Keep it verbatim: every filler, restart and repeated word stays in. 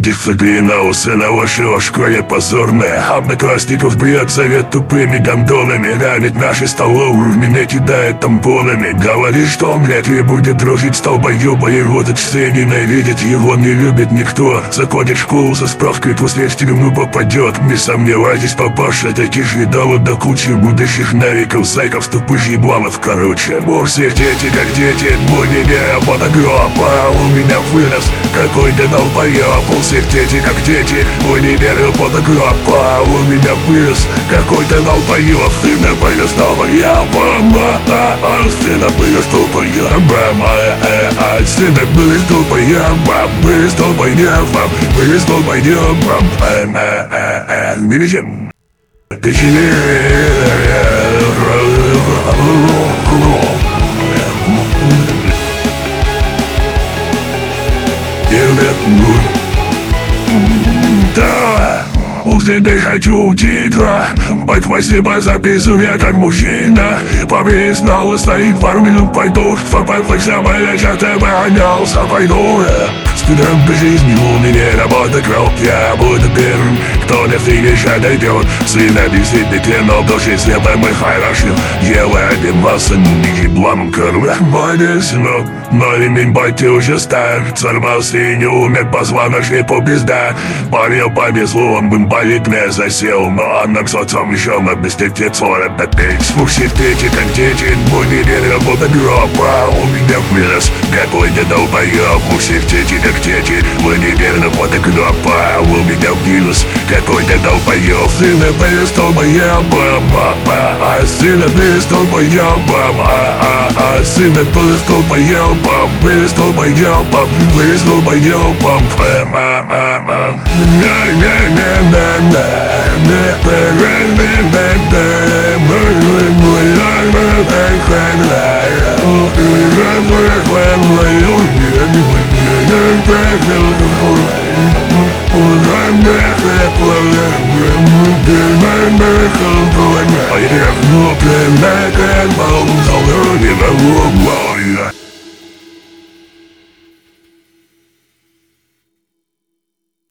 Дисциплина у сына вашего в школе позорная. Одноклассников бьет совет тупыми гондонами. Ранит наши столовые, меня кидает тампонами. Говорит, что он вряд ли будет дружить с долбоёба. Его все ненавидят, его не любит никто. Заходит в школу со справкой, после ему попадет. Не сомневайтесь, папаша, таких видов до кучи будущих навиков, сайков, тупых ебланов, короче. У всех дети как дети, мой не подогропа. У меня вырос какой-то долбоёб. У всех дети как дети, мой не подогропа. У меня вырос какой-то долбоёб. Сына вырос долбоёба. Сына вырос долбоёба. Сына вырос долбоёба. Вырос долбоёба. Вырос долбоёба. Видите? Да, усыпи хочу учиться. Быть спасибо за пису, я как мужчина. Побей снова стоит пару минут, пойду. Попадся моя часто гонялся, пойду. Студент по жизни, у меня работа кровь. Я буду первым, кто на финише дойдет. Сын объяснит, но в душе света мы хороши. Ела один масса, не еблам корова. Молодец, сынок, но ремень батя уже стар. Сорвался и не умер, позвоночник по пизда. Парил повезло, он бы болит не засел. Но она к соцам еще на бестете сорок пять. Спустить дети, как дети, будет работа гроба. У меня вырос какой-то долбоёб. У всех дети, как дети, мы неверно фотографа. У меня вирус какой-то долбоёб. Сына вырос долбоёбом. А сына вырос долбоёбом. А сына вырос долбоёбом. Вырос долбоёбом. Вырос долбоёбом. I have no plan, I can't bounce, I'll learn it, I won't worry.